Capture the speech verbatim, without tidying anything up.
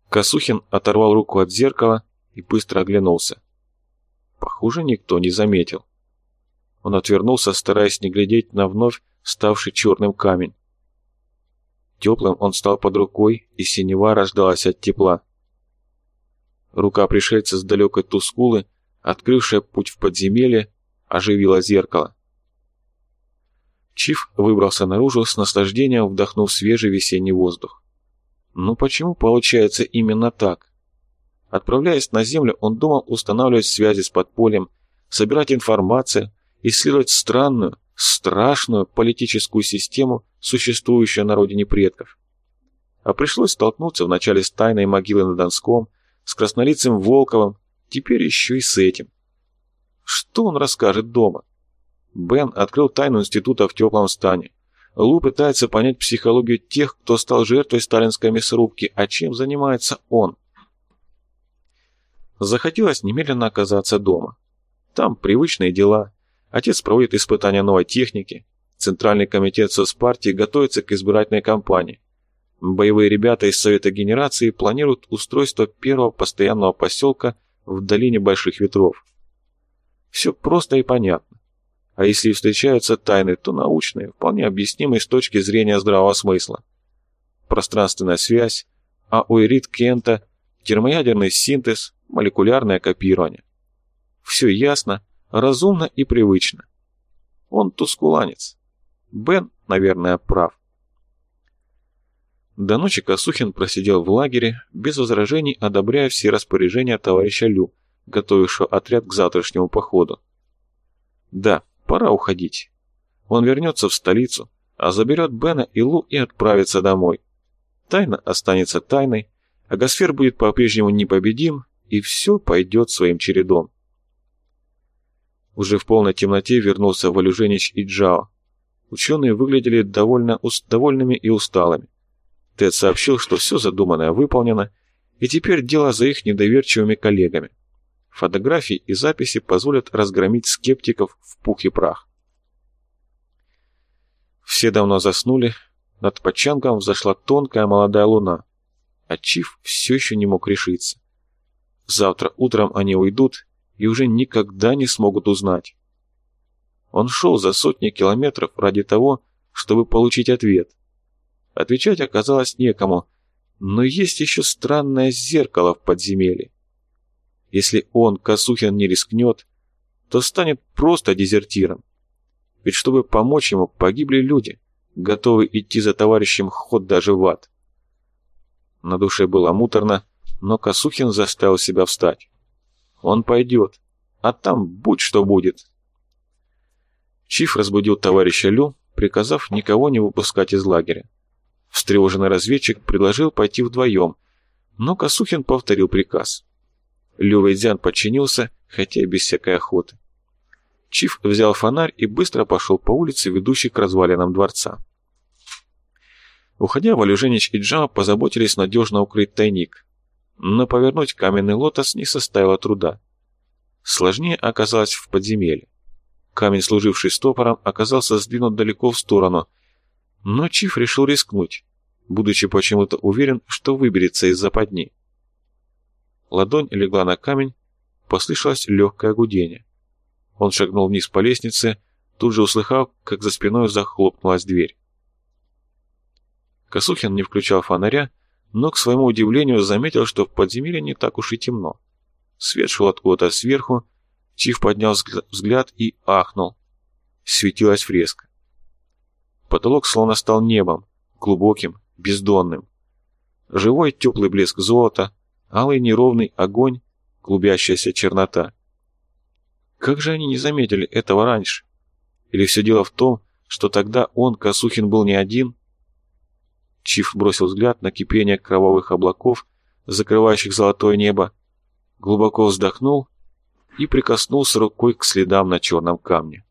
Косухин оторвал руку от зеркала и быстро оглянулся. Похоже, никто не заметил. Он отвернулся, стараясь не глядеть на вновь ставший черным камень. Теплым он стал под рукой, и синева рождалась от тепла. Рука пришельца с далекой Тускулы, открывшая путь в подземелье, оживила зеркало. Чиф выбрался наружу, с наслаждением вдохнув свежий весенний воздух. Но почему получается именно так? Отправляясь на Землю, он думал устанавливать связи с подпольем, собирать информацию, исследовать странную, страшную политическую систему, существующую на родине предков. А пришлось столкнуться вначале с тайной могилой на Донском, с краснолицым Волковым, теперь еще и с этим. Что он расскажет дома? Бен открыл тайну института в теплом стане. Лу пытается понять психологию тех, кто стал жертвой сталинской мясорубки, а чем занимается он. Захотелось немедленно оказаться дома. Там привычные дела. Отец проводит испытания новой техники. Центральный комитет соцпартии готовится к избирательной кампании. Боевые ребята из Совета Генерации планируют устройство первого постоянного поселка в долине Больших Ветров. Все просто и понятно. А если и встречаются тайны, то научные, вполне объяснимые с точки зрения здравого смысла. Пространственная связь, аоэрит Кента, термоядерный синтез, молекулярное копирование. Все ясно, разумно и привычно. Он тускуланец. Бен, наверное, прав. До ночи Косухин просидел в лагере, без возражений одобряя все распоряжения товарища Лю, готовившего отряд к завтрашнему походу. Да, пора уходить. Он вернется в столицу, а заберет Бена и Лу и отправится домой. Тайна останется тайной, а Гасфер будет по-прежнему непобедим, и все пойдет своим чередом. Уже в полной темноте вернулся Валюженич и Джао. Ученые выглядели довольно ус- довольными и усталыми. Тед сообщил, что все задуманное выполнено, и теперь дело за их недоверчивыми коллегами. Фотографии и записи позволят разгромить скептиков в пух и прах. Все давно заснули, над Пачангом взошла тонкая молодая луна, а Чиф все еще не мог решиться. Завтра утром они уйдут и уже никогда не смогут узнать. Он шел за сотни километров ради того, чтобы получить ответ. Отвечать оказалось некому, но есть еще странное зеркало в подземелье. Если он, Косухин, не рискнет, то станет просто дезертиром. Ведь чтобы помочь ему, погибли люди, готовые идти за товарищем ход даже в ад. На душе было муторно, но Косухин заставил себя встать. Он пойдет, а там будь что будет. Чиф разбудил товарища Лю, приказав никого не выпускать из лагеря. Встревоженный разведчик предложил пойти вдвоем, но Косухин повторил приказ. Лю Вэйцзян подчинился, хотя и без всякой охоты. Чиф взял фонарь и быстро пошел по улице, ведущей к развалинам дворца. Уходя, Валюженич и Джао позаботились надежно укрыть тайник, но повернуть каменный лотос не составило труда. Сложнее оказалось в подземелье. Камень, служивший стопором, оказался сдвинут далеко в сторону, но Чиф решил рискнуть, будучи почему-то уверен, что выберется из западни. Ладонь легла на камень, послышалось легкое гудение. Он шагнул вниз по лестнице, тут же услыхав, как за спиной захлопнулась дверь. Косухин не включал фонаря, но, к своему удивлению, заметил, что в подземелье не так уж и темно. Свет шел откуда-то сверху, Чиф поднял взгляд и ахнул. Светилась фреска. Потолок словно стал небом, глубоким, бездонным. Живой теплый блеск золота, алый неровный огонь, клубящаяся чернота. Как же они не заметили этого раньше? Или все дело в том, что тогда он, Косухин, был не один? Чиф бросил взгляд на кипение кровавых облаков, закрывающих золотое небо, глубоко вздохнул и прикоснулся рукой к следам на черном камне.